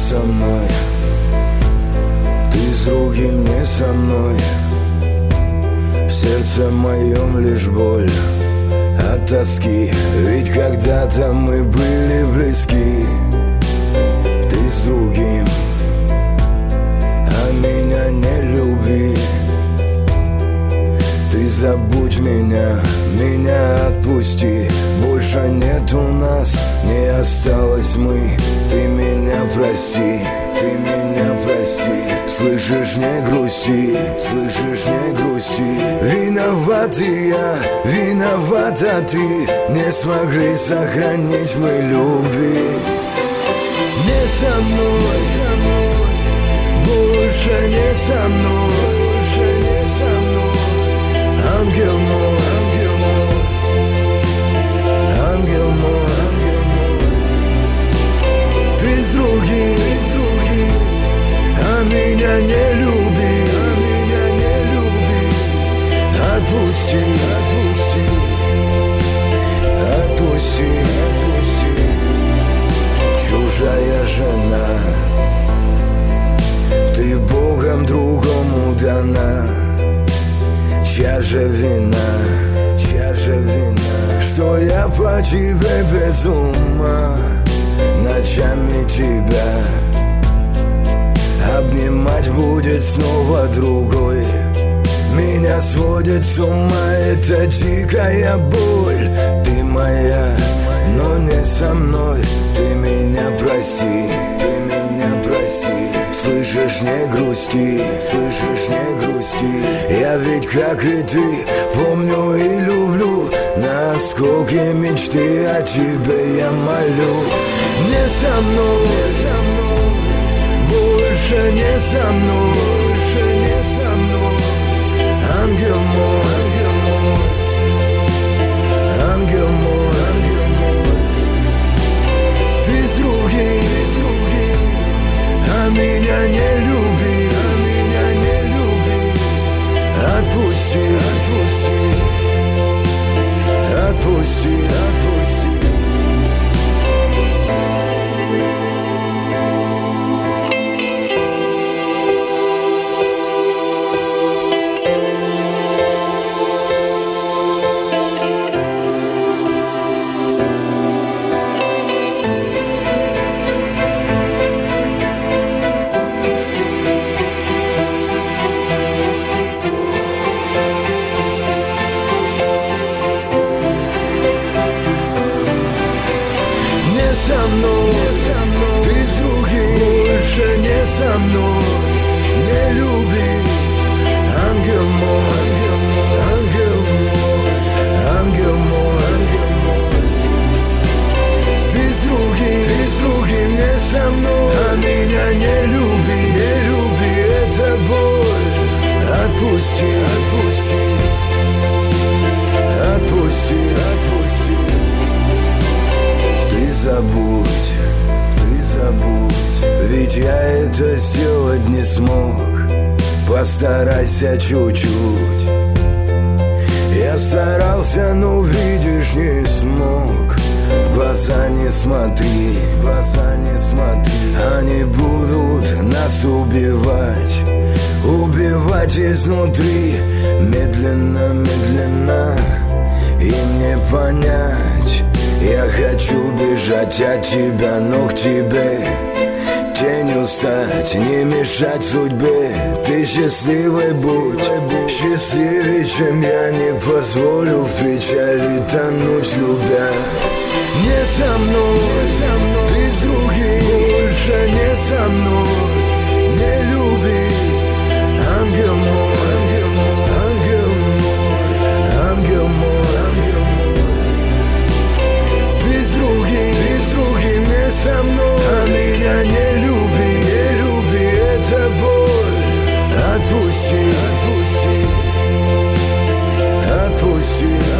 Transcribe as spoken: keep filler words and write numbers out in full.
со мной, ты с другим не со мной. В сердце моем лишь боль от тоски, ведь когда-то мы были близки. Ты с другим, а меня не люби. Ты забудь меня, меня отпусти. Больше нет у нас, не осталось мы. Ты меня прости, ты меня прости. Слышишь, не грусти, слышишь, не грусти. Виноват и я, виновата ты. Не смогли сохранить мы любви. Не со мной, со мной, больше не со мной, больше не со мной. Ангел мой, ангел мой, ангел мой, ангел мой. Ты с другим, с другим, а меня не люби, а меня не люби. Отпусти, отпусти, отпусти, отпусти. Чужая жена, ты Богом другому дана. Чья же вина, чья же вина, что я по тебе без ума. Ночами тебя обнимать будет снова другой. Меня сводит с ума эта дикая боль. Ты моя, но не со мной. Ты меня прости, ты меня прости. Слышишь, не грусти, слышишь, не грусти. Я ведь, как и ты, помню и люблю. На осколки мечты о тебе я молю. Не со мной, не со мной, больше не со мной, больше не со мной. Ангел мой, ангел мой, ангел мой, ангел мой. Ты с другим, с другим, а меня не люби, а меня не люби. Отпусти, отпусти, отпусти, отпусти. Со мной, со мной, ты с другим, больше не со мной. Не люби, ангел мой, ангел мой, ангел мой, ангел мой, ангел мой. Ты с другим, ты с другим, не со мной, а меня не люби, не люби, это боль. Отпусти, отпусти, отпусти, отпусти. Ты забудь, ты забудь, ведь я это сделать не смог. Постарайся чуть-чуть. Я старался, но видишь, не смог. В глаза не смотри, в глаза не смотри. Они будут нас убивать, убивать изнутри. Медленно, медленно, им не понять. Я хочу бежать от тебя, но к тебе тенью стать, не мешать судьбе. Ты счастливой будь, счастливее, чем я. Не позволю в печали тонуть, любя. Не со мной, ты с другим, больше не со мной. Не люби, ангел мой, ангел мой, ангел мой, ангел мой, ангел мой. Ты с другим, ты с другим, не со мной, а меня не люби, не люби, это боль. Отпусти, отпусти, отпусти.